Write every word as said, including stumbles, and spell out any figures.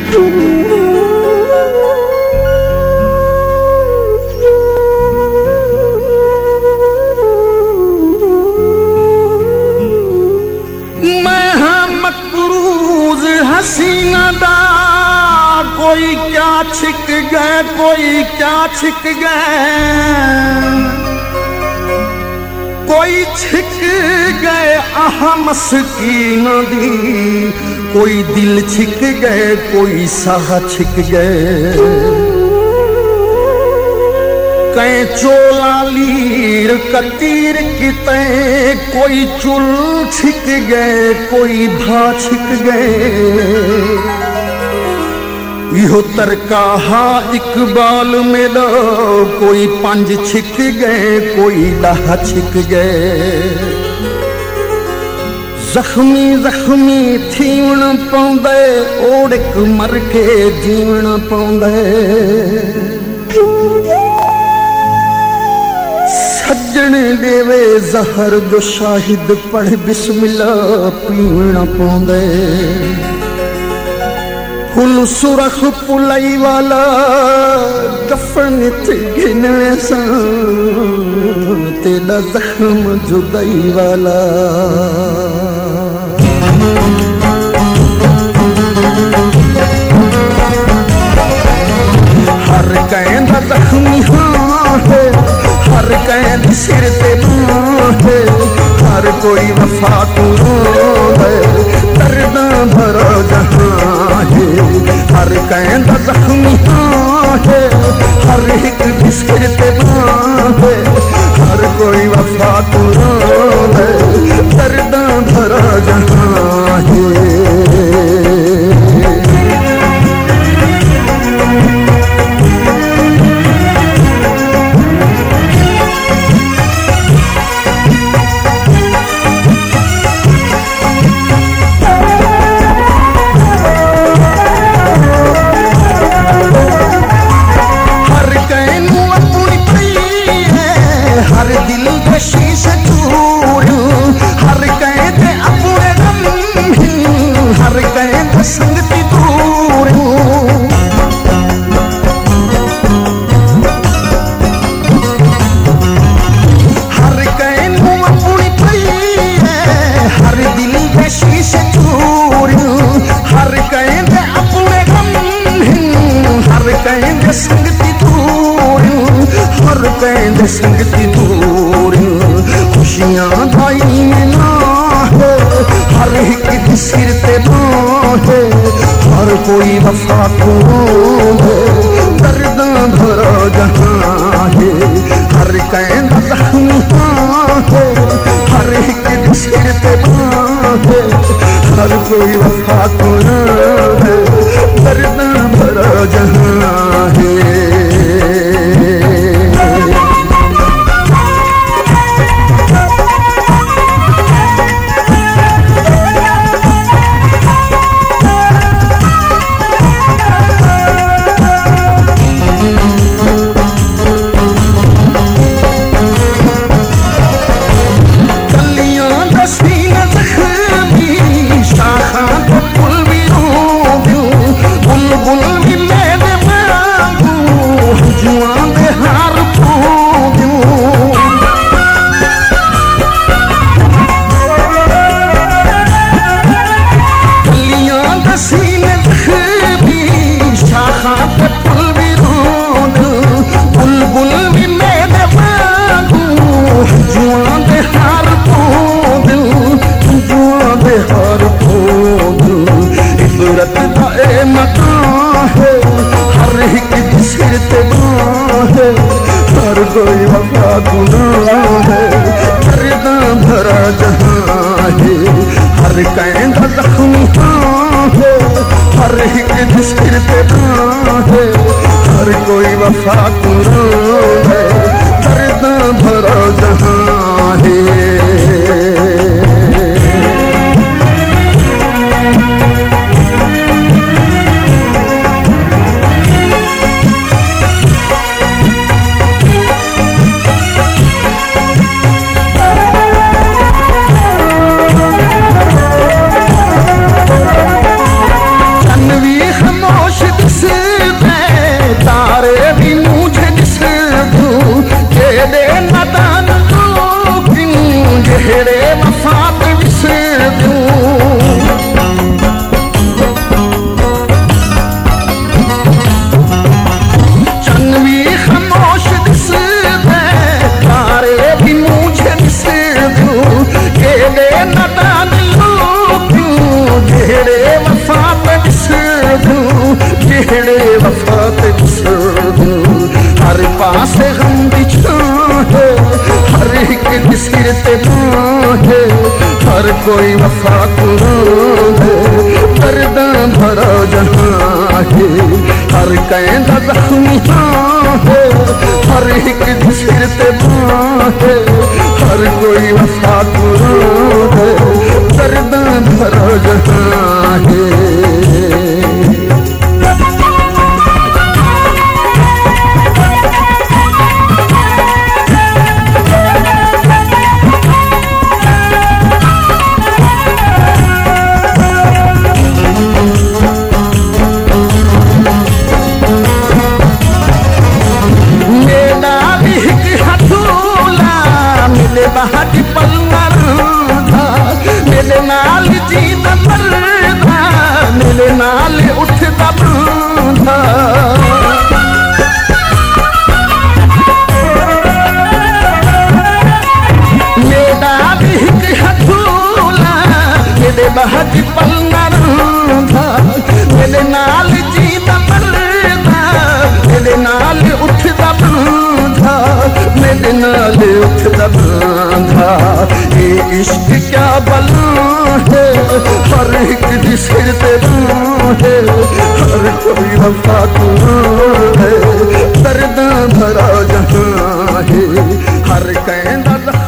कोई क्या छिक गए कोई क्या छिक गए कोई छिक गए आहा मस्कीन दी कोई दिल छिक गए कोई साह छिक गए कहीं चोला लीर कतीर किते कोई चुल छिक गए कोई भा छिक गए यो तरका हा इकबाल मेरा कोई पंज छिक गए कोई डाह छिक गए जख्मी जख्मी थीवण पौंदे ओड़क मर के जीवण पौंदे सज्जन देवे जहर जो शाहिद पढ़ बिस्मिल्लाह पीवण पौंदे फुल सुरख पुलाई वाला कफन थे गिनने सा तेरा जख्म जुदाई वाला हर कैंद जख्मी हाँ है हर कैंद सिर ते है हर कोई वफा को है दर्द भरा जहां है हर कैंद जख्मी है हर एक बिस्किट पे है हर कोई वफा को है दर्द भरा जहां है संगति दूर हर कैन अपनी पई है हर दिल के शीशे चूर हर कैन अपने गम हर कैन संगति दूर हर कैन संगति दूर खुशियां भाई ना है हर एक सिर ते है हर कोई वफा को है दर्द भरा जहां है हर कैंद जख्मी है हर एक सिर पे है हर कोई वफा को है दर्द भरा जहां है कोई वफा गुनाह है दर्द भरा जहां है हर कैंद जख्मी है हर एक सिर पे है हर कोई वफा गुनाह है दर्द भरा जहां है खामोश हर पास गम बिछा है, हर एक दी सिर ते है, हर कोई वफा कुरान है, दर्दा भरा जहां है, हर कहंदा जख्मी है, हर एक दी सिर ते है, हर कोई वफा कुरान है, दर्दा भरा जहां है। बाकी पल मरदा मेरे नाल जीदा मरदा, मेरे नाल उठदा बंदा, मेरा भी एक हथूला मेरे बाकी पल मरदा, मेरे नाल जीदा मरदा, मेरे नाल उठदा बंदा, मेरे नाल उठदा बंदा। ये इश्क क्या बला है, हर एक दी सिर ते है, हर कोई वफा कुरान है, दर्दां भरा जहां है, हर कहंदा